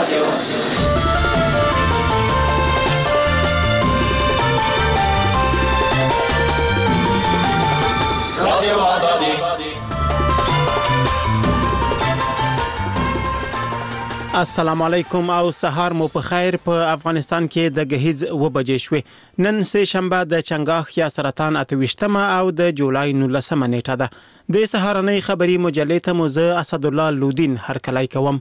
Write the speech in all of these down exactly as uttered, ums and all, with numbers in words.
رادیو رادیو آزادی. السلام علیکم او سهار مو په خیر. په افغانستان کې د غهیز و بجې شوې. نن سه شنبه د چنګاخ یا سرطان اتويشتمه او د جولای نولسمه نیټه ده. د سهارنۍ خبري مجلې ته موزه اسد الله لودین هرکلای کوم.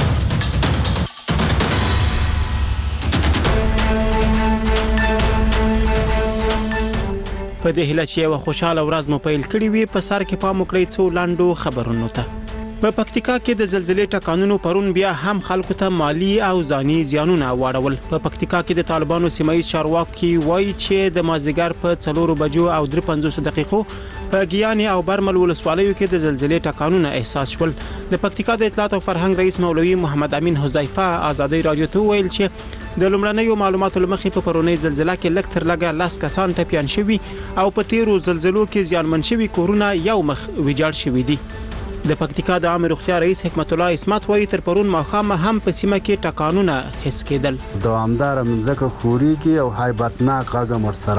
په دې هله چې یو خوشاله ورځ مو پیل کړی وي په سر کې پام وکړئ څو لاندو خبرونو ته. په پکتیکا کې د زلزلې ټکانونو پرون بیا هم خلکو ته مالی او ځاني زیانونه واړول. په پکتیکا کې د طالبانو سیمایي چارواکي وایي چې د مازیګر په څلورو بجو او درې پنځوس دقیقو په ګیاني او برمل ولسوالیو کې د زلزلې ټکانونه احساس شول. د پکتیکا د اطلاعات او فرهنګ رئیس مولوي محمد امین حذیفه آزادۍ رادیو ته ویل چې د لومړنیو معلوماتو لمخې په پرونی زلزلہ کې لږ تر لږه لاس کسان ټپيان شوي او په تیرو زلزلو کې زیانمن شوي کورونه یو مخ ویجاړ شوي دي. د پکتیکا د عامه روغتیا رئیس حکمت الله اسمت وایي تر پرون ماخامه هم په سیمه کې ټکانونه حس کېدل. دوامدار منځکه خوري کې او هایبتناک غږ مرسره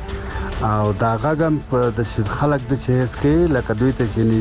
ده او دا غږ په د خلک د چهس کې لکه دوی ته چې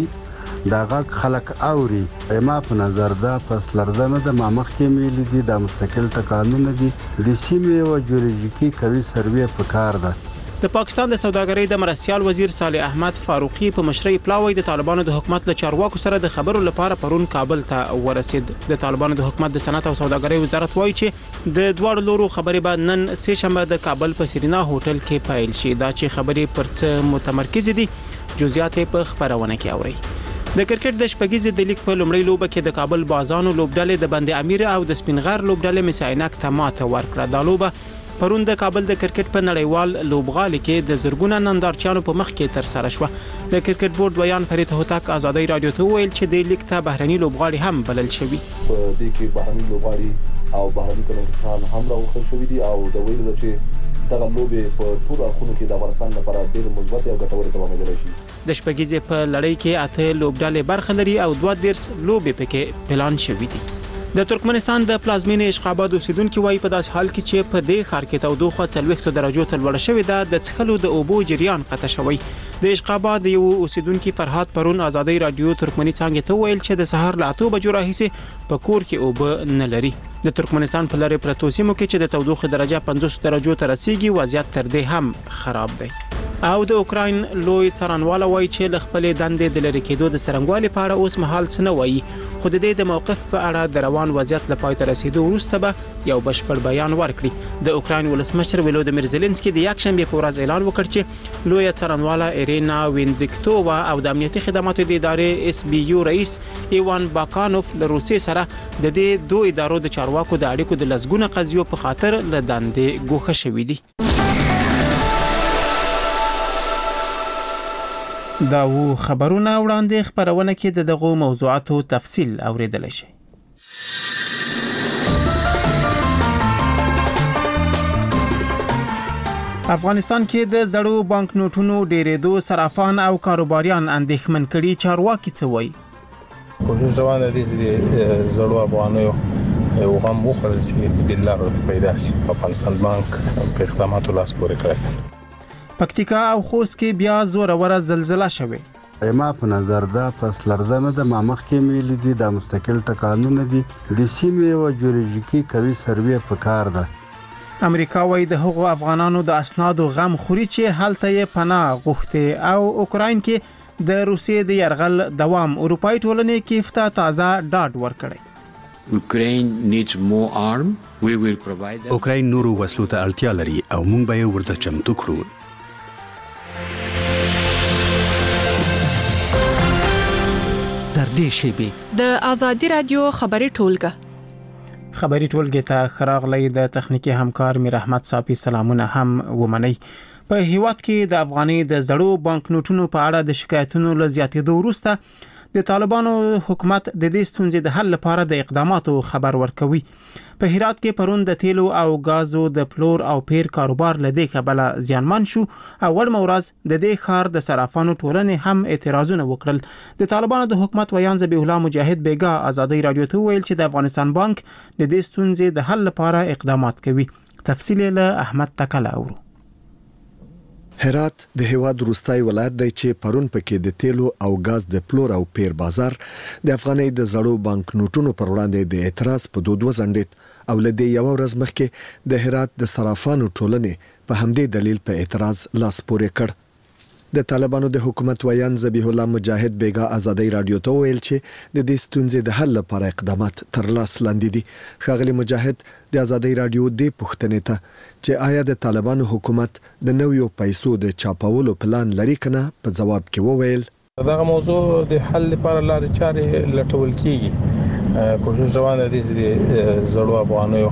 نږدې دا غږ خلک اوري. ما په نظر دا پس لرزنه د مامخ کې ملي دي د مستقل ټکانونه دي د سیمې او جیولوژیکي کوي سروې په کار ده. د پاکستان د سوداګرۍ د مرستيال وزیر صالح احمد فاروقي په مشرۍ پلاوی د طالبانو د حکومت له چارواکو سره د خبرو لپاره پرون کابل ته ورسید. د طالبانو د حکومت د صنعت او سوداګرۍ وزارت وایي چې د دوه لورو خبرې بعد نن سه شنبه د کابل په سرینا هوټل کې پیل شي. دا چې خبرې پر څه متمرکز دي جزئیات په خبرونه کې اوري. د کرکټ د شپږیزې د لیګ په لومړۍ لوبه کې د کابل بازانو لوبډلې د بند امیر او د سپینغر لوبډلې مساینک ته ماته ورکړه. دا لوبه پرون د کابل د کرکټ په نړیوال لوبغالي کې د زرګونه نندارچیانو په مخ کې تر سره شو. د کرکټ بورډ ویان فرید هوتک آزادۍ رادیو ته ویل چې د لیګ ته بهرني لوبغالي هم بلل شوی. په دې کې بهرني لوبغالي او بهرني کمیټان هم راوخل شوی دي او د ویل چې دغه لوبې په ټول اړخونو کې د افغانستان لپاره ډېر مثبت او ګټور تمامېدلی شي. د شپږیزې په لړۍ کې اته لوبډلې برخه لري او دوه دیرش لوبې پکې پلان شوی دي. د ترکمنستان د پلازمینې اشقاباد اوسیدونکو وايي په داس حال کې چې په دې ښار کې تودوخه څلوېښت درجو ته لوړه شوې ده. د څښلو د اوبو جریان قطع شوی. د اشقاباد یو اوسیدونکو فرهاد پرون آزادۍ رادیو ترکمني څنګه ته ویل چې د سحر له اته بجو راهیسې په کور کې اوبه نه لري. د ترکمنستان په لارې پرتو سیمو کې چې د تودوخه درجه پنځوس درجو ته رسیدي وضعیت تر دې هم خراب دی. او د اوکراین لوی څارنواله وایي چې ل خپل دندې د لری کېدو د سرنګوالي په اړه اوس مهال څه نه وایي. خو د دې د موقف په اړه د روان وضعیت لپاره تر رسیدو وروسته به یو بشپړ بیان ورکړي. د اوکراین ولسمشر ولودیمیر زيلنسکي د یک شنبه په ورځ اعلان وکړ چې لوی څارنواله ایرینا وینډیکټووا او د امنیتي خدماتو د ادارې اس بي یو رئیس ایوان باکانوف له روسي سره د دې دوه ادارو د چارواکو د اړیکو د لزګونه قضیو په خاطر له دندې ګوښه شوې دي. دا و خبرونه وړاندې خبرونه کې د دغه موضوعاتو تفصیل اوریدل شي. افغانستان کې د زړو بانک نوټونو ډېرېدو صرافان او کاروباریان اندېښمن کړي. چارواکي څه وایي؟ کوشش روانه دي چې زړو افغانیو یو غم وخوړل شي د لارو پیدا شي. افغانستان بانک په اقداماتو لاس پورې کړی. پکتیکا او خوست کې بیا زوروره زلزلہ شوه. ما په نظر دا پس لرزنه د مامخ کې ملي دي د مستقل ټکانونه دي د سیمې او جیولوژیکي کوي سروې په کار ده. امریکا وايي د هغو افغانانو د اسنادو غم خوري چې هلته یې پناه غوښتي. او اوکراین کې د روسیې د يرغل دوام اروپאי ټولنې کې فتا تازه ډاډ ورکړي. Ukraine needs more arm. We will provide them. اوکراین نورو وسلو ته اړتیا لري او موږ به یې ورته چمتو کړو. تر دې شیبې د آزادۍ رادیو خبري ټولګه خبري ټولګه ته خراغلی د تخنیکی همکار میر احمد صافي سلامونه هم ومني. په هیواد کې د افغاني د زړو بانک نوټونو په اړه د شکایتونو له زیاتېدو وروسته د طالبانو حکومت د دې ستونزې د حل لپاره د اقداماتو خبر ورکوي. په هرات کې پرون د تیلو او غازو د پلور او پیر کاروبار لدې کبله زیانمن شو او ول مورز د دې خار د صرافانو ټولنې هم اعتراضونه وکړل. د طالبانو د حکومت ویان ذبیح الله مجاهد بیګا آزادۍ رادیو ته ویل چې د افغانستان بانک د دې ستونزې د حل لپاره اقدامات کوي. تفصیل له احمد تکل اورو. هرات د هیواد وروستای ولایت دی چې پرون پکې د تیلو او غاز د پلور او پیر بازار د افغانۍ د زړو بانک نوټونو پر وړاندې د اعتراض په دود وزنډید او لدې یو ورځ مخکې د هرات د صرافانو ټولنې په همدې دلیل په اعتراض لاس پورې کړ. د طالبانو د حکومت ویان ذبیح الله مجاهد بیګا آزادۍ رادیو ته ویل چې د دې ستونزې د حل لپاره اقدامات تر لاس لاندې دي. ښاغلي مجاهد د آزادۍ رادیو د پوښتنې ته چې آیا د طالبانو حکومت د نویو پیسو د چاپولو پلان لري کنه په جواب کې وویل دغه موضوع د حل لپاره لارې چارې لټول کیږي. کوشش روانه دي چې زړو افغانیو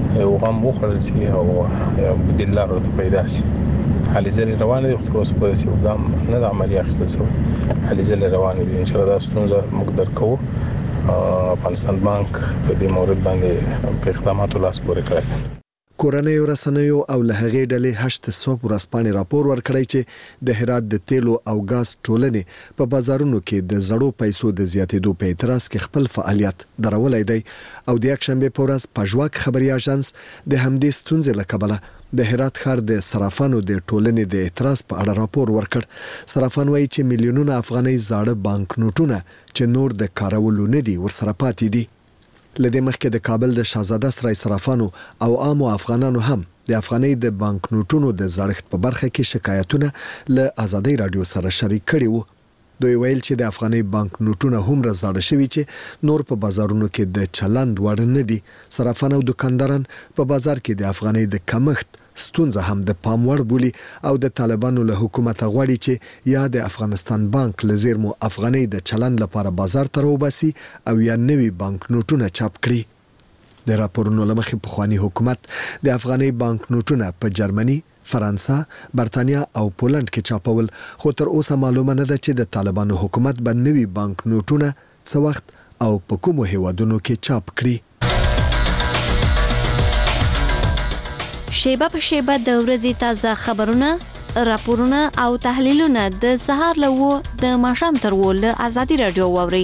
وغم وخړل شي او بدیل لارې ته پیدا شي. حالې ځلې روانه دي خو اوس په یو ګام نه د عملي اخیستل شوی. حالې ځلې روانه دي ان شاء الله دا ستونزه موږ درک کوو. افغانستان بانک په دې مورد باندې په اقداماتو لاس پورې کړی. کورنۍ رسنیو او له هغې ډلې هشت صوب ورځپاڼې راپور ورکړی چې د هرات د تیلو او غاز ټولنې په بازارونو کې د زړو پیسو د زیاتېدو په اعتراض کې خپل فعالیت درولای دی او د یکشنبه په ورځ پژواک خبري اژانس د همدې ستونزې له کبله د هرات ښار د صرافانو د ټولنې د اعتراض په اړه راپور ورکړ. صرافان وایي چې میلیونونه افغانۍ زاړه بانک نوټونه چې نور د کارولو نه دي ورسره پاتې دي. لدې مخکې د کابل د شاهزاده سرای صرافانو او عامو افغانانو هم د افغانۍ د بانک نوټونو د زړښت په برخه کې شکایتونه له آزادۍ رادیو سره شریک کړي وو. دوی ویل چې د افغانۍ بانک نوټونه هم راځړ شوي چې نور په بازارونو کې د چلند وړ نه دي. صرافان او دکانداران په بازار کې د افغانۍ د کمښت ستونزه هم د پام وړ بولي او د طالبانو له حکومت غواړي چې یا د افغانستان بانک لزیرمو افغانۍ د چلند لپاره بازار ته راوباسي او یا نوي بانک نوټونه چاپ کړي. د راپورونو لمخې پخوانی حکومت د افغانۍ بانک نوټونه په جرمني، فرانسه، برتانیا او پولند کې چاپول خو تر اوسه معلومه نه ده چې د طالبانو حکومت به نوي بانک نوټونه څه وخت او په کومو هیوادونو کې چاپ کړي. شیبه په شیبه د ورځې تازه خبرونه، راپورونه او تحلیلونه د سهار له و د ماښام تر و له آزادۍ رادیو واورئ.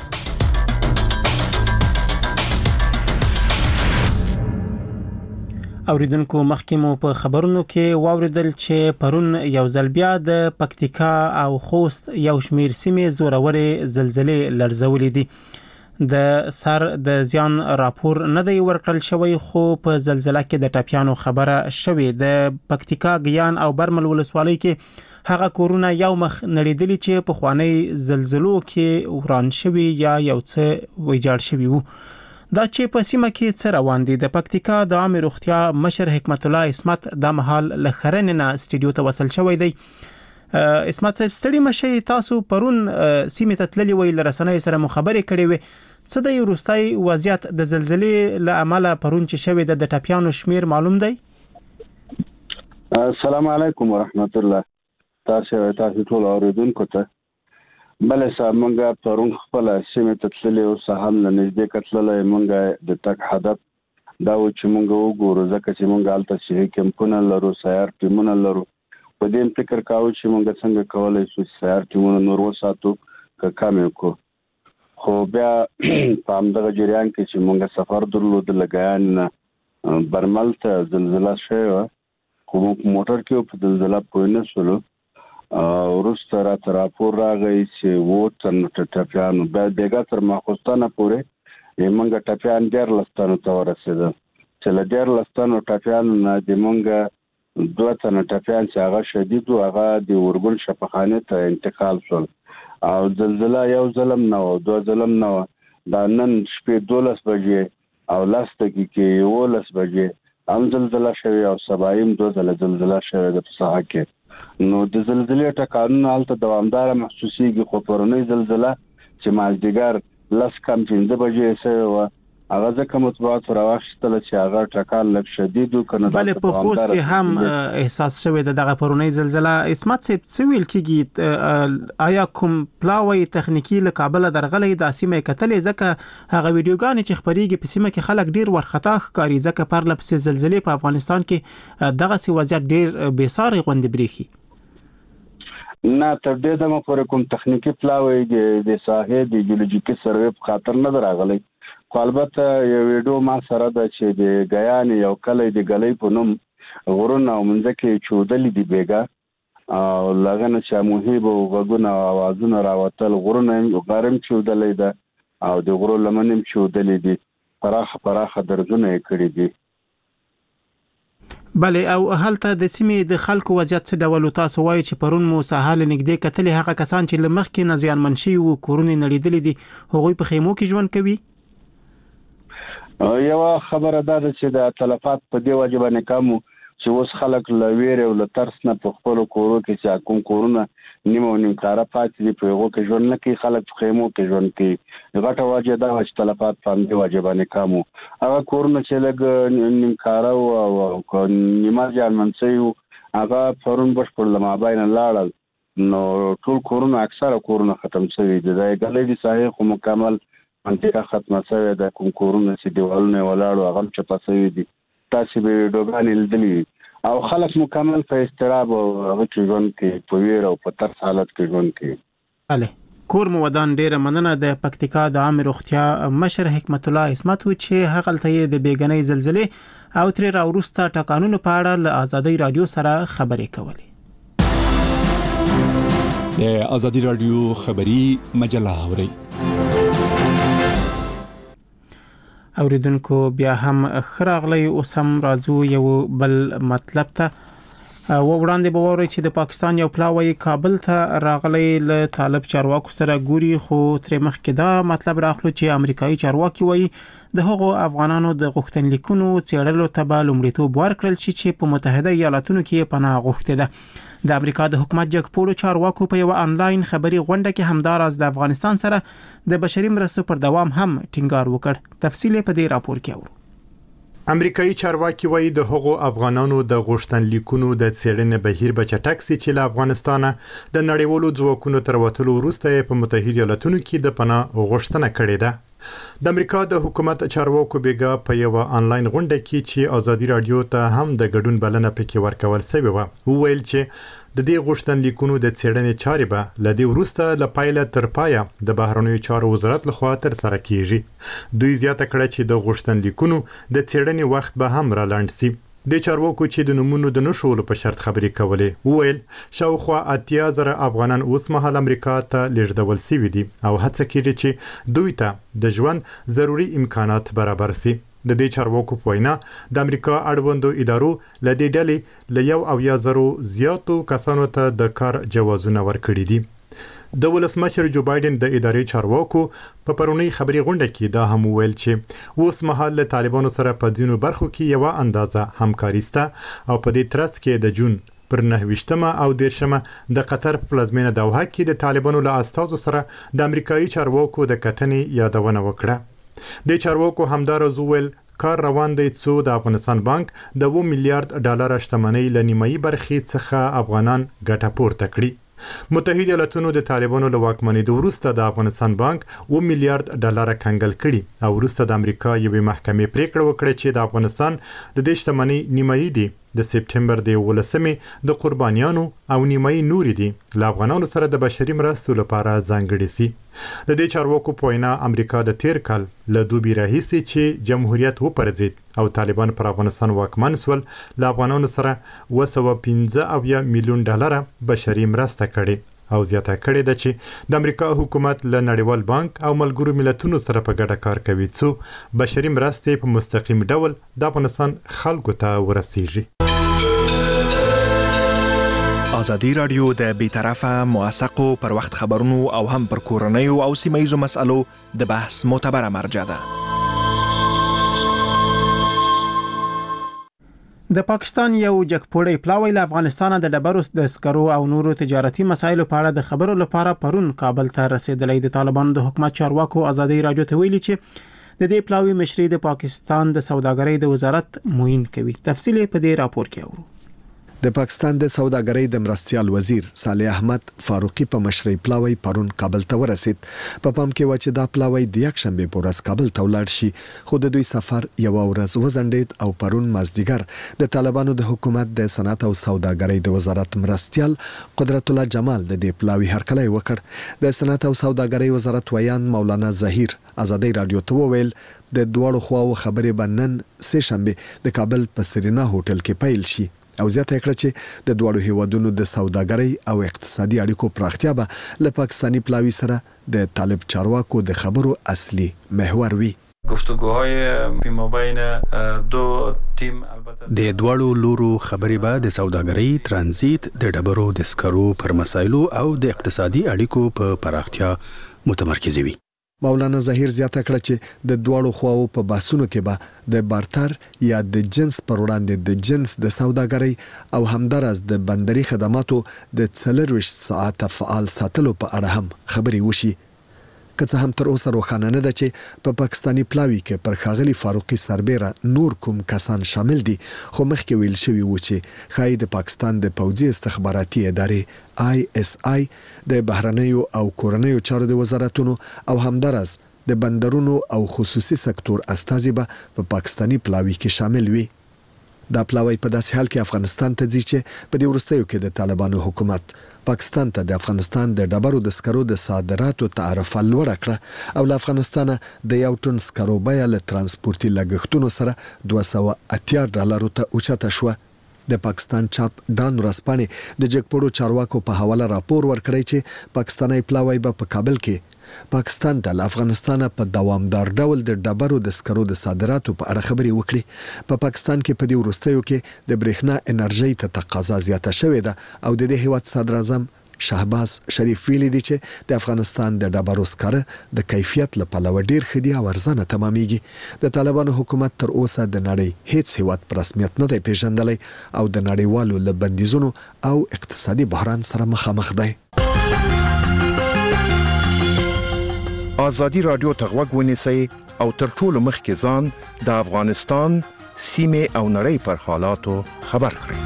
اوریدونکو مخکې مو په خبرونو کې واوریدل چې پرون یو ځل بیا د پکتیکا او خوست یو شمیر سیمې زورورې زلزلې لړزولې دي. د سر د زیان راپور نه دی ورکړل شوی خو په زلزلہ کې د ټاپیانو خبره شوې. د پکتیکا ګیان او برمل ولسوالۍ کې هغه کورونه یو مخ نړیدلی چې په خوانی زلزلو کې وران شوی یا یو څه ویجاړ شوی وو. دا چې په سیمه کې څه روان دي د پکتیکا د عامه روغتیا مشر حکمت الله اسمت د محل لخرن نه استډیو ته وصل شوی دی. اسمت صاحب ستړي مشه تاسو پرون سیمه ته تللی وی لرسنۍ سره مخابره کړې وي څه د روستای وضعیت د زلزلې له امله پرون چې شوی د ټاپیانو شمیر معلوم دی؟ السلام علیکم ورحمت الله. تاسو تاسو ټول اوریدونکو ته بل سامونګه پرون خپل سیمه ته تللی او سهم نه نږدې کتللې مونږه د تک هدف دا و چې مونږ وګورو ځکه چې مونږ الته شي کمپونه لرو سیار ټیمونه لرو په دې فکر کاوه چې مونږ څنګه کولای شو سیار ټیمونه نور وساتو که کامې کو. خو بیا په همدغه جریان کې چې مونږ سفر درلود لګیان برمل ته زلزلہ شوی خو موږ موټر کې په زلزلہ پوه نه شولو. وروسته راته راپور راغی چې اووه تنه ټپیانو بیا بیګا تر ماخوستانه پورې مونږ ټپیان دیارلس تنو ته ورسېدل چې له دیارلس تنو ټپیانو نه د مونږ دوه تنه ټپیان چې هغه شدید و هغه د ورګل شفاخانه ته انتقال شول او زلزلہ یو ظلم نه و دوه ظلم نه و. دا نن شپې دولس بجې او لس دقیقې یولس بجې هم زلزلہ شوی او سبایم دوه ځله زلزلہ شوی د په ساحه کې. نو د زلزلې ټکانونه هلته دوامداره محسوسیږي خو پرونی زلزلہ چې مازدیګر لس کم پنځه بجې شوی و هغه ځکه مطبوعات راوښتل چې هغه ټکان لږ شدید کنه بل په خوست کې هم احساس شوی دغه پرونی زلزلہ اسمت سپ سویل کېږي آیا کوم پلاوی تخنیکی له کابل درغلې د سیمه کتلې ځکه هغه ویډیوګانې چې خبريږي په سیمه کې خلک ډیر ورختا ښکاري ځکه پر لپس زلزلې په افغانستان کې دغه سی وضعیت ډیر بیساري غوندې بریخي نه تر دې دمه پورې کوم تخنیکی پلاوی د ساحې د جیولوژیکي سروې په خاطر نه دراغلی خو البته یو ویډیو ما سره د چې د غیان یو کلی د غلې په نوم غرونه او منځکه چودلې دی بیګا او لغنه چې موهیب او غوونه اوازونه راوتل غرونه غرم چودلې ده او د غرو لمنم چودلې دي پراخه پراخه درځونه کړې دي بله او هلته د سیمې د خلکو وضعیت څه ډول تاسو وایي چې پرون مو ساحل نږدې کتلې هغه کسان چې لمخ کې نزیان منشي او کورونه نړیدلې دي هغوی په خیمو کې ژوند کوي یو خبره ده چې د تلفات په دی واجب نه کوم چې اوس خلک لویر او لترس نه په خپل کورو کې چې کوم کورونه نیمه نیم کاره پاتې دي په هغه کې ژوند نه کوي خلک په خیمو کې ژوند کوي غټه واجب ده چې تلفات په دی واجب نه کوم هغه کورونه چې لګ نیم کاره او نیمه ځان منسي هغه پرون بشپړ لماباین لاړل نو ټول کورونه اکثره کورونه ختم شوي دي دا غلې دي صحیح خو مکمل منطقه ختمه شوې ده کوم کورونه چې دیوالونه ولاړو هغه چپا شوي دي تاسو به ویډیوګانې لیدلې او خلک مکمل په استراب او هغه کې ژوند کې په ویر او په ترس حالت کې ژوند کوي اله کور مو ودان ډیره مننه د پکتیکا د عام روغتیا مشر حکمت الله اسمت چې هغه تل د بیګنۍ زلزلې او تر راورسته ټکانونو په اړه له ازادي رادیو سره خبرې کولې د ازادي رادیو خبری مجله اوري اوریدونکو بیا هم خراغلی اوسم راځو یو بل مطلب ته و وړاندې به ووري چې د پاکستان یو پلاوی کابل ته راغلی له طالب چارواکو سره ګوري خو تر مخکې دا مطلب راخلو چې امریکایي چارواکي وایي د هغو افغانانو د غوښتنلیکونو څېړلو ته به لومړیتوب ورکړل شي چې په متحده ایالاتونو کې پناه غوښتې ده د امریکا د حکومت جګپوړو چارواکو په یو انلاین خبري غونډه کې همداراز د افغانستان سره د بشري مرستو پر دوام هم ټینګار وکړ تفصیل په دې راپور کې اورو امریکایي چارواکي وایي د هغو افغانانو د غوښتنلیکونو د څېړنې بهیر به چټک سي چې له افغانستانه د نړیوالو ځواکونو تر وتلو وروسته په متحده ایالاتونو کې د پناه غوښتنه کړې ده د امریکا د حکومت چارواکو بیګا په یو انلاین غونډه کې چې ازادي رادیو ته هم د ګډون بلنه پکې ورکول شوې و ویل چې د دې غوښتنلیکونو د څېړنې چارې به له دې وروسته له پایله تر پایه د بهرنیو چارو وزارت لخوا تر سره کیږي دوی زیاته کړه چې د غوښتنلیکونو د څېړنې وخت به هم را لاند شي د چارواکو چې د نمونو د نشولو په شرط خبرې کولې ویل شاوخوا اتیا زره افغانان اوس مهال امریکا ته لیږدول شوي دي او هڅه کیږي چې دوی ته د ژوند ضروري امکانات برابر شي د دې چارواکو په وینا د امریکا اړوندو ادارو له دې ډلې له یو اویا زرو زیاتو کسانو ته د کار جوازونه ورکړي دي د ولسمشر جو بایدن د ادارې چارواکو په پرونی خبري غونډه کې دا هم ویل چې اوس مهال له طالبانو سره په ځینو برخو کې یو اندازه همکاري شته او په دې ترڅ کې د جون پر نهویشتمه او دیرشمه د قطر پلازمینه دوحه کې د طالبانو له استازو سره د امریکایي چارواکو د کتنې یادونه وکړه د چارواکو همدارز ویل کار روان دی څو د افغانستان بانک د اوه میلیارډ ډالر شتمنۍ له نیمایي برخې څخه افغانان ګټه پورته کړي متحده ایالاتونو د طالبانو له واکمنۍ وروسته د افغانستان بانک اوه میلیارډ ډالر کنګل کړي او وروسته د امریکا یوې محکمې پریکړه وکړه چې د افغانستان د دې شتمنۍ نیمایي دي د سپټمبر د ولسمې د قربانیانو او نیمایي نوري دي له افغانانو سره د بشري مرستو لپاره ځانګړي سي د دې چارواکو په وینا امریکا د تیر کال له دوبي راهیسې چې جمهوریت وپرځید او طالبان پر افغانستان واکمن شول له افغانانو سره اوه سوه پنځه اویا میلیون ډالر بشري مرسته کړې او زیاته کړې ده چې د امریکا حکومت له نړیوال بانک او ملګرو ملتونو سره په ګډه کار کوي څو بشري مرستې په مستقیم ډول د افغانستان خلکو ته ورسیږي ازادي رادیو د بیطرفه موثقو پر وخت خبرونو او هم پر کورنیو او سیمه‌ایزو مسالو د بحث معتبره مرجع ده. د پاکستان یو جګپوړی پلاوی له افغانستان د ډبرو د سکرو او نورو تجارتي مسایلو په اړه د خبرو لپاره پرون کابل ته رسیدلی د طالبانو د حکومت چارواکو ازادي رادیو ته ویلي چې د دې پلاوي مشري د پاکستان د سوداګرۍ د وزارت معین کوي. تفصیل په دې راپور کې اورو. د پاکستان د سوداګرۍ د مرستيال وزیر صالح احمد فاروقي په مشرۍ پلاوی پرون کابل ته ورسید. په پام کې و چې دا پلاوی د یک شنبه په ورځ کابل ته ولاړ شي، خو د دوی سفر یو ورځ وزندید او پرون مازدیګر د طالبانو د حکومت د صنعت او سوداګرۍ د وزارت مرستيال قدرت الله جمال د دې پلاوی هرکلی وکړ. د صنعت او سوداګرۍ وزارت ویان مولانا زهیر ازادي رادیو ته وویل د دوړو خواو خبرې بنن سه شنبه د کابل په سرینا هوټل کې پیل شي او زیاته کړه چې د دوړو هیوادونو د سوداګرۍ او اقتصادي اړیکو پراختیا به له پاکستانی پلاوی سره د طالب چارواکو د خبرو اصلي محور وي. گفتگوهای پیما بین دو تیم البته د دوړو لورو خبرې به د سوداګرۍ، ترانزیت، د ډبرو د سکرو پر مسایلو او د اقتصادي اړیکو په پراختیا متمرکز وي. مولانا زهیر زیاته کړه چې د دوړو خواو په باسونو کې به د بارتر یا د جنس پر وړاندې د جنس د سوداګرۍ او همدارس د بندري خدماتو د څلرویشت ساعت فعال ساتلو په اړه هم خبرې وشي. که څه هم تر اوسه روښانه نه ده چې په پاکستانی پلاوی کې پر ښاغلي فاروقي سربېره نور کوم کسان شامل دي، خو مخکې ویل شوی و چې ښایي د پاکستان د پوځي استخباراتي ادارې آی اس آی د بهرنیو او کورنیو چارو د وزارتونو او همدارس د بندرونو او خصوصي سکتور استازي به په پاکستانی پلاوی کې شامل وي. دا پلاوی په داسې حال کې افغانستان ته ځي چې په دې وروستیو کې د طالبانو حکومت پاکستان ته د افغانستان د ډبرو د سکرو د صادراتو تعرفه لوړه کړه او له افغانستانه د یو ټن سکرو بیه له ترانسپورتي لګښتونو سره دوه سوه اتیا ډالرو ته اوچته شوه. د پاکستان چاپ ډان ورځپاڼې د جګپړو چارواکو په حواله راپور ورکړی چې پاکستاني پلاوی به په کابل کې پاکستان د افغانستان په دوامدار ډول د ډبرو د سکرو د صادراتو په اړه خبرې وکړي. په پا پاکستان کې په دې وروستیو کې د برېښنا انرژي ته تقاضا زیاته شوې ده او د دې هیواد صدر اعظم شهباز شریف ویلي دی چې د افغانستان د ډبرو سکره د کیفیت له پلوه ډیر ښه دي او ارزانه تمامېږي. د طالبانو حکومت تر اوسه د نړۍ هیڅ هیواد په رسمیت نه دی پیژندلی او د نړیوالو له بندیزونو او اقتصادي بحران سره مخامخ دی. آزادی رادیو ته غوږ ونیسئ او تر ټولو مخکې ځان د افغانستان سیمې او نړۍ پر حالاتو خبر کړئ.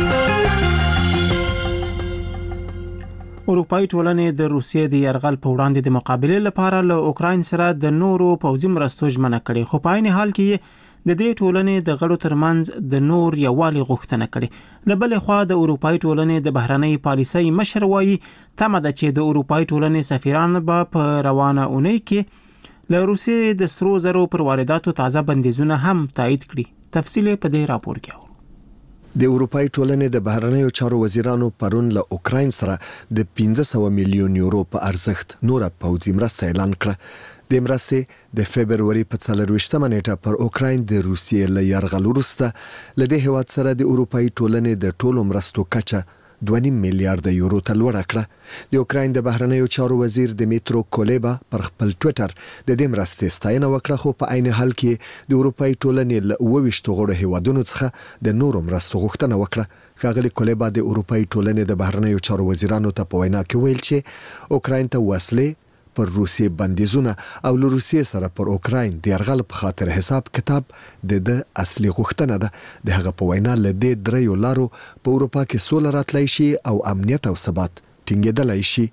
اروپאי ټولنې د روسیې د یرغل په وړاندې د مقابلې لپاره له اوکراین سره د نورو پوځي مرستو ژمنه کړې، خو په عین حال کې د دې ټولنې د غړو ترمنځ د نور یووالي غوښتنه کړې. له بلې خوا د اروپאי ټولنې د بهرنۍ پالیسۍ مشر وایي تمه ده چې د اروپאי ټولنې سفیران به په روانه اونۍ کې له روسیې د سرو زرو پر وارداتو تازه بندیزونه هم تایید کړي. تفصیل په دې راپور کې اورو. د اروپאי ټولنې د بهرنیو چارو وزیرانو پرون له اوکراین سره د پنځه سوه میلیون یورو په ارزښت نوره پوځي مرسته اعلان کړه. د مرستې د فبرवरी په څلرویشتمه نیټه پر اوکراین د روسیې له یرغل وروسته له دې هیواد سره د اروپאי ټولنې د ټولو مرستو کچه دوه نیم میلیارډ یورو ته لوړه کړه. د اوکراین د بهرنیو چارو وزیر دمیترو کولیبا پر خپل ټوئیټر د دې مرستې ستاینه وکړه، خو په عین حال کې د اروپאי ټولنې له اوه ویشت غړو هیوادونو څخه د نورو مرستو غوښتنه وکړه. ښاغلي کولیبا د اروپאי ټولنې د بهرنیو چارو وزیرانو ته په وینا کې ویل چې اوکراین ته وسلې پر روسیې بندیزونه او له روسیې سره پر اوکراین د یرغل په خاطر حساب کتاب د د اصلي غوښتنه ده. د هغه په وینا له دې دریو لارو په اروپا کې سوله راتلای شي او امنیت او ثبات ټینګېدلای شي.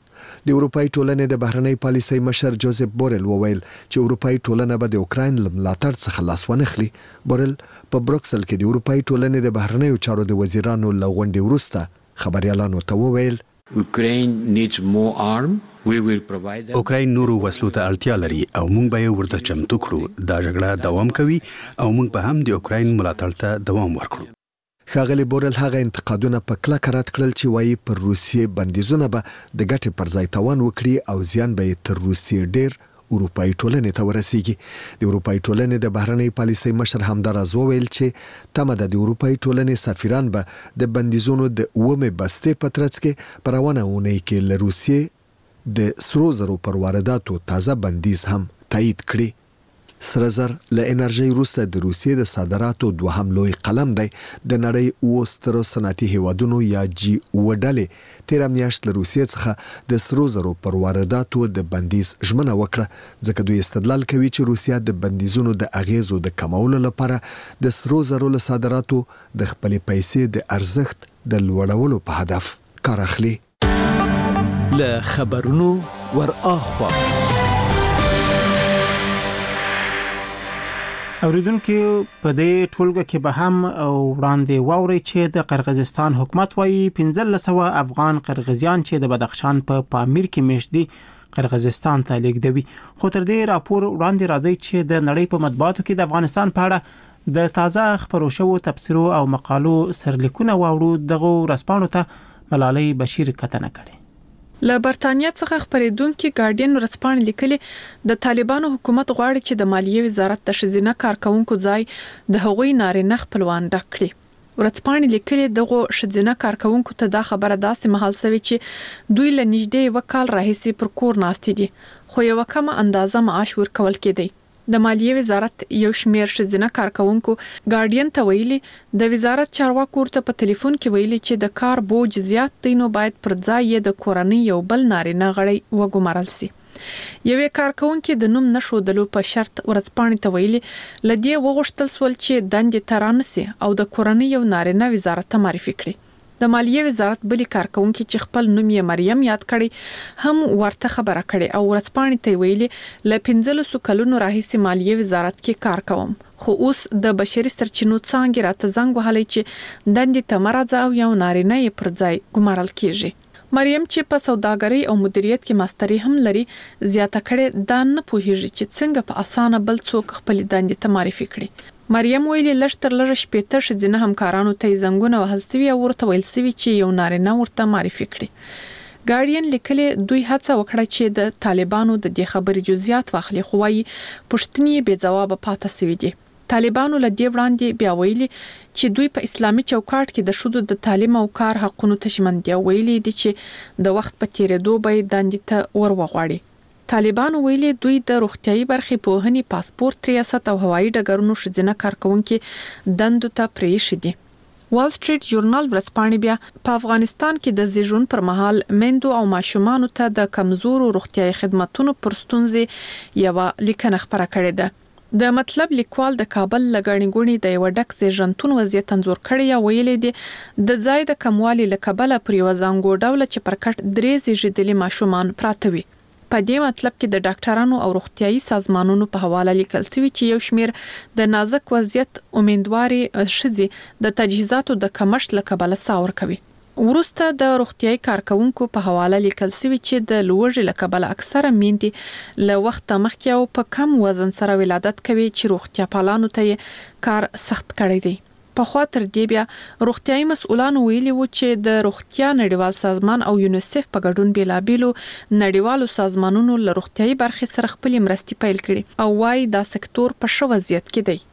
د اروپאי ټولنې د بهرنۍ پالیسۍ مشر جوزف بورل وویل چې اروپאי ټولنه به د اوکراین له ملاتړ څخه لاس ونخلي. بورل په بروکسل کې د اروپאי ټولنې د بهرنیو چارو د وزیرانو له غونډې وروسته خبريالانو ته وویل Ukraine needs more arm. We will provide them. اوکراین نورو وسلو ته اړتیا لري او موږ به یې ورته چمتو کړو. دا جګړه دوام کوي او موږ به هم د اوکراین ملاتړ ته دوام ورکړو. ښاغلي بورل هغه انتقادونه په کلکه رد کړل چې وایي پر روسیې بندیزونه به د ګټې پر ځای تاوان وکړي او زیان به یې تر روسیې ډیر اروپאי ټولنې ته ورسیږي. د اروپאי ټولنې د بهرنۍ پالیسۍ مشر همدارز وویل چې تمه ده د اروپאי ټولنې سفیران به د بندیزونو د اومه بستې په ترڅ کې په روانه اونۍ کې له روسیې د سرو زرو پر وارداتو تازه بندیز هم تایید کړي. سره زر له انرژي وروسته د روسیې د صادراتو دوهم لوی قلم دی. د نړۍ اوه ستر صنعتي هیوادونو یا جی وډلې تیر میاشت له روسیې څخه د سرو زرو پر وارداتو د بندیز ژمنه وکړه، ځکه دوی استدلال کوي چې روسیه د بندیزونو د اغیزو د کمولو لپاره د سرو زرو له صادراتو د خپل پیسې د ارزښت د لوړولو په هدف کار اخلي. له خبرونو ور اخوا اوریدونکو په دې ټولګه کې به هم وړاندې واوري چې د قرغیزستان حکومت وايي پنځه سوه افغان قرغیزیان چې د بدخشان په پامیر کې میشت دي قرغیزستان ته لیږدوي. خو تر دې راپور وړاندې راځي چې د نړۍ په مطبوعاتو کې د افغانستان په اړه د تازه خبرو شوو تفسیرو او مقالو سرلیکونه واورو. دغه رسپانو ته ملالۍ بشیر کتنه کړې. له برتانیا څخه خبرېدونکو ګارډین ورځپاڼې لیکلي د طالبانو حکومت غواړي چې د مالیې وزارت د ښځینه کارکونکو ځای د هغوی نارینه خپلوان ډک کړي. ورځپاڼې لیکلي دغه ښځینه کارکونکو ته دا خبره داسې مهال سوي چې دوی له نږدې یو کال راهیسې پر کور ناستې دي، خو یو کمه اندازه معاش ورکول کېدی. د مالیې وزارت یو شمېر ښځینه کارکونکو ګارډین ته ویلي د وزارت چارواکو ورته په ټلیفون کې ویلي چې د کار بوج زیات دی، نو باید پر ځای یې د کورنۍ یو بل نارینه غړی وګمارل شي. یوې کارکونکو د نوم نشودلو په شرط ورځپاڼې ته ویلي لدې وغوښتل سول چې دندې ترانسي او د کورنۍ یو نارینه وزارت ته معرفي کړي. د مالیې وزارت بلی کارکونکو چې خپل نوم یې مریم یاد کړي هم ورته خبره کړي او ورځپاڼې ته ویلي ل پنځلسو کلونو راهیسې مالیې وزارت کې کار کوم، خو اوس د بشري سرچینو څانګې راته زنګ وهلی چې دندې ته مرزه او یو نارینه یې پر ځای ګمارل کیږي. مریم چې په سوداګرۍ او مدیریت کې ماستري هم لري زیاته کړي دا نه پوهیږي چې څنګه په اسانه بل څوک خپل دندې ته معرفي کړي. مریم ویلي لشتر لږ شپېته ښځینه همکارانو ته زنګونه وهل سوي او ورته ویل سوي چې یو نارینه ورته معرفي کړي. ګارډین لیکلي دوی هڅه وکړه چې د طالبانو د دې خبرې جزئیات واخلي، خو وايي پوښتنې بې ځواب پاتې سوي دي. طالبانو له دې وړاندې بیا ویلي چې دوی په اسلامي چوکاټ کې د شودو د تعلیم او کار حقونو ته ژمنتیا ویلي دي چې د وخت په تیریدو به دندې ته ور وغواړي. طالبانو ویلي دوی د روغتيایي برخې پوهنې، پاسپورت ریاست او هوایي ډګرونو ښځینه کارکونکو دندو ته پریښي دي. وال سټریټ ژورنال ورځپاڼې بیا په افغانستان کې د زیږون پر مهال میندو او ماشومانو ته د کمزورو روغتيایي خدماتو پر ستونزې یو لیکنه خبره کړې ده. د مطلب لیکوال د کابل لګړنی ګونی د یو ډک زیږنتون وضعیت انزور کړی او ویلي دي د ځای د کموالي لکبل پر یو ځانګو ډول چې پر کټ درې زیږیدلي ماشومان پراته وي. په دې مطلب کې د ډاکټرانو او روغتيایي سازمانونو په حواله لیکل شوی چې یو شمیر د نازک وضعیت امیدواري شذې د تجهیزاتو د کمښت لکبل ساور کوي. ورسته د روغتيایي کارکونکو په حواله لیکل شوی چې د لوړ لکبل اکثره میندې له وخت مخکې او په کم وزن سره ولادت کوي چې روغتیا پالانو ته کار سخت کړی دی. په خوا تر دې بیا روغتيایي مسؤلانو ویلي وو چې د روغتیا نړیوال سازمان او یونیسف په ګډون بیلابیلو نړیوالو سازمانونو له روغتيایي برخې سره خپل مرستې پیل کړي او وايي دا سکتور په ښه وضعیت کې دی.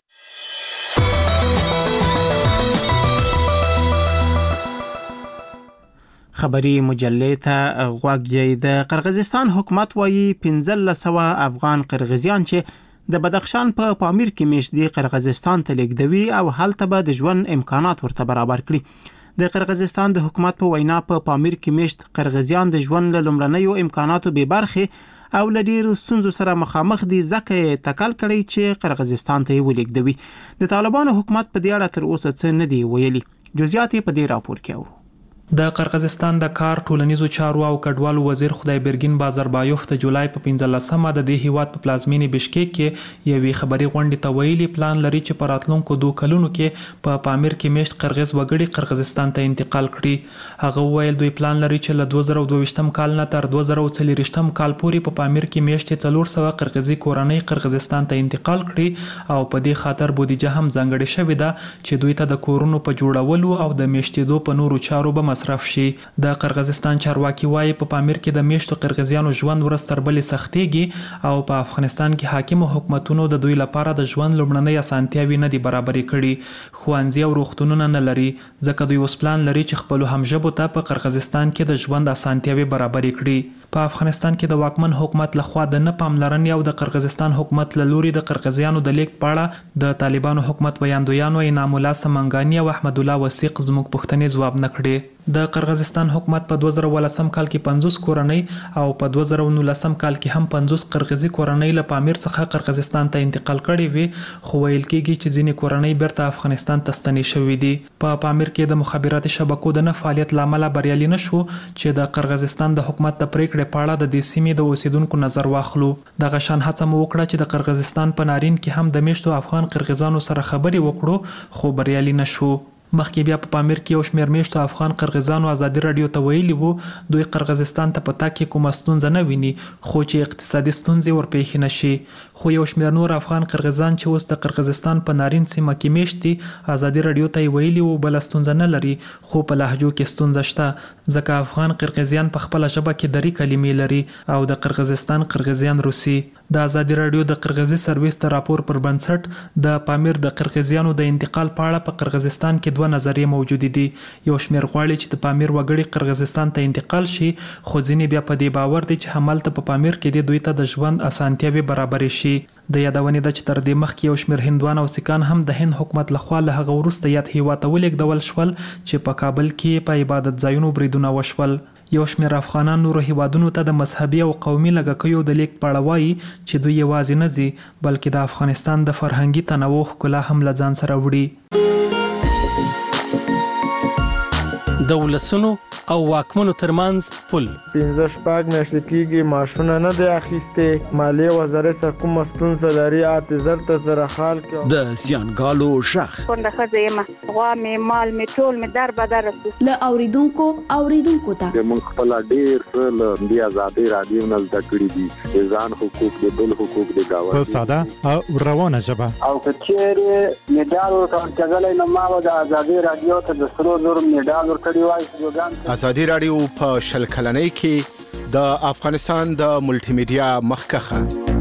خبري مجلې ته غوږی. د قرغیزستان حکومت وايي پنځه سوه افغان قرغیزیان چې د بدخشان په پا پامیر کې میشت دي قرغیزستان ته لیږدوي او هلته به د ژوند امکانات ورته برابر کړي. د قرغیزستان د حکومت په وینا په پامیر کې میشت قرغیزیان د ژوند له لومړنیو امکاناتو به برخه او له ډیرو ستونزو سره مخامخ دي، ځکه تکل کړي چې قرغیزستان ته ولیږدوي. د طالبانو حکومت په دې اړه تر اوسه څه نه دی ویلي. جزئیات په دې راپور کې اورو. د قرغیزستان د کار ټولنیزو چارو او کډوالو وزیر خدایبرګین بازاربایوف د جولای په پنځلسمه د دې هیواد په پلازمینې بشکیک کې یوې خبري غونډې ته ویلي پلان لري چې په راتلونکو دوه کلونو کې په پامیر کې میشت قرغیز وګړي قرغیزستان ته انتقال کړي. هغه ویل دوی پلان لري چې له دوه زره دوه ویشتم کال نه تر دوه زره څلوېښتم کال پورې په پامیر کې میشت څلور سوه قرغیزي کورنۍ قرغیزستان ته انتقال کړي او په دې خاطر بودیجه هم ځانګړې شوې ده چې دوی ته د کورونو په جوړولو او د میشتېدو په نورو چارو به مصرف شي. د قرغیزستان چارواکي وايي په پامیر کې د میشتو قرغیزیانو ژوند ورځ تر بلې سختېږي او په افغانستان کې حاکمو حکومتونو د دوی لپاره د ژوند لومړنۍ اسانتیاوې نه دي برابرې کړي. ښوونځي او روغتونونه نه لري، ځکه دوی اوس پلان لري چې خپلو همژبو ته په قرغیزستان کې د ژوند اسانتیاوې برابرې کړي. په افغانستان کې د واکمن حکومت لخوا د نه پاملرنې او د قرغیزستان حکومت له لوري د قرغیزیانو د لیک په اړه د طالبانو حکومت ویاندویانو انعام الله سمنګانی او احمد الله وثیق زموږ پوښتنې ځواب نه کړې. د قرغیزستان حکومت په دوه زره ولسم کال کې پنځوس کورنۍ او په دوه زره نولسم کال کې هم پنځوس قرغیزي کورنۍ له پامیر څخه قرغیزستان ته انتقال کړي وي، خو ویل کېږي چې ځینې کورنۍ بیرته افغانستان ته ستنې شوې دي. په پامیر کې د مخابراتي شبکو د نه فعالیت لامل بریالي نشو چې د قرغیزستان د حکومت د پریکړې په اړه د دې سیمې د اوسیدونکو نظر واخلو. دغه شان هڅه مو وکړه چې د قرغیزستان په نارین کې هم د میشتو افغان قرغیزانو سره خبرې وکړو، خو بریالي نشو. مخکې بیا په پامیر کې یو شمېر میشتو افغان قرغیزانو ازادي رادیو ته ویلي وو دوی قرغیزستان ته په تګ کې کومه ستونزه نه ویني، خو چې اقتصادي ستونزې ورپېښې نشي. خو یو شمېر نور افغان قرغیزان چې اوس د قرغیزستان په نارین سیمه کې میشت دي ازادي رادیو ته یې ویلي وو بله ستونزه نه لري، خو په لهجو کې ستونزه شته، ځکه افغان قرغیزیان په خپله ژبه کې درې کلمې لري او د قرغیزستان قرغیزیان روسي. د ازادي رادیو د قرغیزي سرویس د راپور پر بنسټ د پامیر د قرغیزیانو د انتقال په اړه په قرغیزستان کې دوه نظریې موجودې دي. یو شمېر غواړي چې د پامیر وګړي قرغیزستان ته انتقال شي، خو ځینې بیا په دې باور دي چې همالته په پامیر کې د دوی ته د ژوند اسانتیاوې برابرې شي. د یادونې ده چې تر دې مخکې یو شمېر هندوان او سیکان هم د هند حکومت لخوا له هغه وروسته یاد هیواد ته ولېږدول شول چې په کابل کې په عبادت ځایونو بریدونه وشول. یو شمېر افغانان نورو هیوادونو ته د مذهبي او قومي لږکیو د لیک په اړه وایي چې دوی یوازې نه ځي بلکې د افغانستان د فرهنګي تنوع ښکلا هم له ځان سره وړي. د ولسونو او واکمنو ترمنځ پل پنځه شپږ میاشتې کېږي معاشونه نه دی اخیستې، مالیې وزارت څخه کومه ستونزه لري اته زر ته زره خال کې د زیانګالو غږ کونډه ښځه یم، غوا مې مال مې ټول مې در بدر رسي له اوریدونکو اوریدونکو ته موږ خپل ډېر څه له دې ازادي رادیو نه زده کړي دي، د ځان حقوق د بل حقوق د گاونډي په ساده او روانه ژبه. او که چیرې میډال ورکول کېدلی نو ما به د ازادي رادیو ته د سرو زرو میډال ورکړی وای. ازادي رادیو په شل کلنۍ کې د افغانستان د ملټي میډیا مخکخه.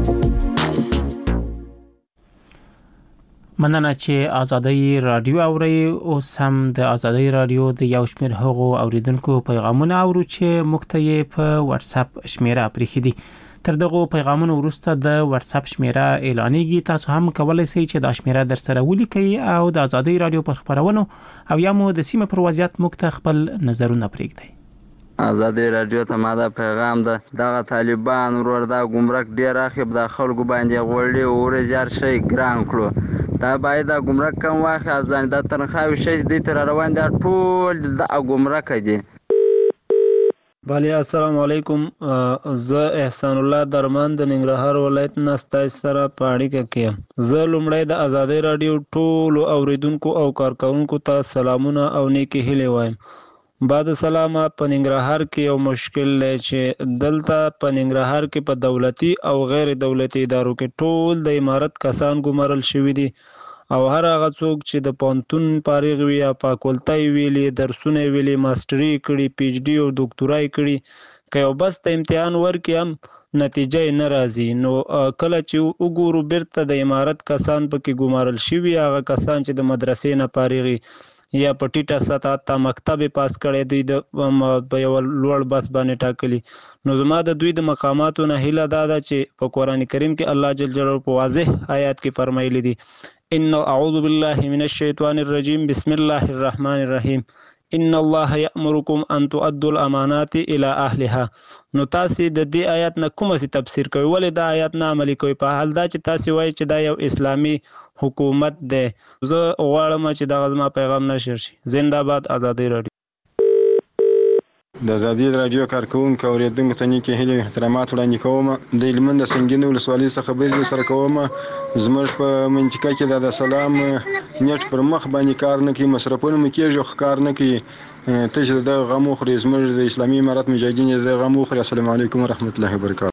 مننه چې ازادي رادیو اوري. اوس هم د ازادي رادیو د یو شمېر هغو اوریدونکو پیغامونه اورو چې موږ ته یې په واتس اپ شمیره پرېښي دي. تر دغه پیغامونو وروسته د واتس اپ شمیره اعلانېږي. تاسو هم کولای شئ چې دا شمیره در سره ولیکئ او د ازادي رادیو پر خبرونو او یا مو د سیمه پر وضعیت موږ ته خپل نظرونه پرېږدئ. ازادي رادیو ته ماده پیغام ده دغه طالبان ورور دا ګمرک ډیر اخیب د خلکو باندې غوړي او زیار شي ګران کړو، دا باید د ګمرک کم واخی ځان د تنخواوي شي د تر روان دي ټول د ګمرک دي. بله السلام علیکم، زه احسان الله درمان د ننګرهار ولایت نه ستاسو سره په اړیکه کې. زه لومړی د ازادي رادیو ټول اوریدونکو او کارکونکو ته سلامونه او نیکی هیلې وایم. بعد سلامه په ننګرهار کې یو مشکل دی چې دلته په ننګرهار کې په دولتي او غیر دولتي ادارو کې ټول د امارت کسان ګمارل شوي دي او هر هغه څوک چې د پوهنتون فارغ وي یا فاکولټۍ ویلي، درسونه ویلي، ماسټري کړي، پی ایچ ډي او ډاکټورای کړي، که یو بس ته امتحان ورکړي هم نتیجه یې نه راځي. نو کله چې وګورو بیرته د امارت کسان پکې ګمارل شوي، هغه کسان چې د مدرسې نه فارغ یا په ټیټه سطح ته مکتب پاس کړی دوی د په یو لوړ بس باندې ټاکلي. نو زما د دوی د مقاماتو نه هیله دا ده چې په قرآن کریم کې الله جل جلاله په واضح آیات کې فرمایلی دي ان اعوذ بالله من الشیطان الرجیم بسم الله الرحمن الرحیم ان الله یأمرکم ان تؤدوا الامانات الى اهلها. نو تاسو د دې آیات نه کومه سي تفسیر کوي؟ ولې دا آیات نه عملي کوي؟ په حال دا چې تاسو وایي چې دا یو اسلامي حکومت ده. زه غواړم چې دا غزما پیغام نشر شي. زنده باد ازادي رادیو. د ازادي رادیو کارکونکو او اوریدونکو ته نیکی هیلې احترامات وړاندې کوم. د هلمند د سنګین ولسوالۍ څخه خبرې سره کوم. زموږ په منطقه کې د سلام نیټ پر مخ باندې کار نه کوي، مصرفونه مو کېږي خو کار نه کوي. ته چې د غم وخورې زموږ د اسلامي امارت مجاهدین د غم وخورې. السلام علیکم ورحمت الله وبرکاته.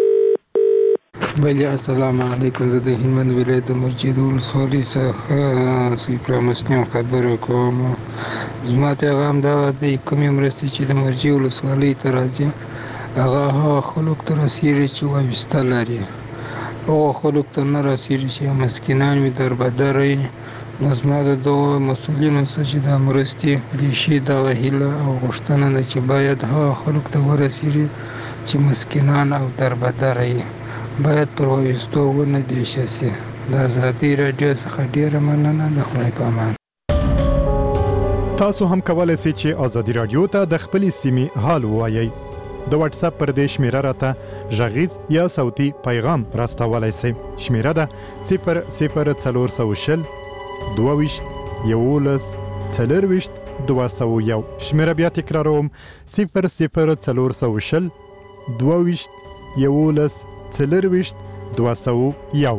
بله السلام علیکم، زه د هلمند ولایت د مرجید ولسوالۍ څخه سیپرا مسلم خبره کوم. زما پیغام دا دی کومې مرستې چې د مرجید ولسوالۍ ته راځي هغه هغه خلکو ته رسیږي چې وابسته لري، هغه خلکو ته نه رسیږي چې مسکینان وي، دربدره وي نو زما د دغو مسؤلینو څخه چې دا مرستې بیشي دغه هیله او غوښتنه ده چې باید هغه خلکو ته ورسیږي چې مسکینان او دربدره یې باید پر وایستو ونه دیشه سي. د ازادي راډیو څخه ډیره مننه. د خدای په امان. تاسو هم کولای شئ چې ازادي راډیو ته د خپلې سیمې حال ووایئ. د واتس اپ پر دې شمیره راته غږیز یا صوتي پیغام راستولای شئ. شمیره ده صفر صفر څلور سوه شل دوه ویشت یولس څلور ویشت دوه سوه یو. شمیره بیا تکراروم صفر صفر څلور سوه شل دوه ویشت یولس څلور ویشت دوه سوه یو.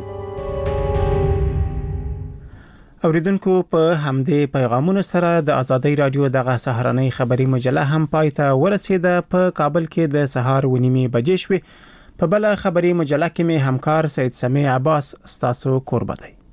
اوریدونکو په همدې پیغامونو سره د ازادۍ رادیو دغه سهارنۍ خبری مجله هم پای ته ورسېده. په کابل کې د سهار و نیمې بجې شوې. په بل خبری مجله کې مې همکار سید سمیع عباس ستاسو قربت دی.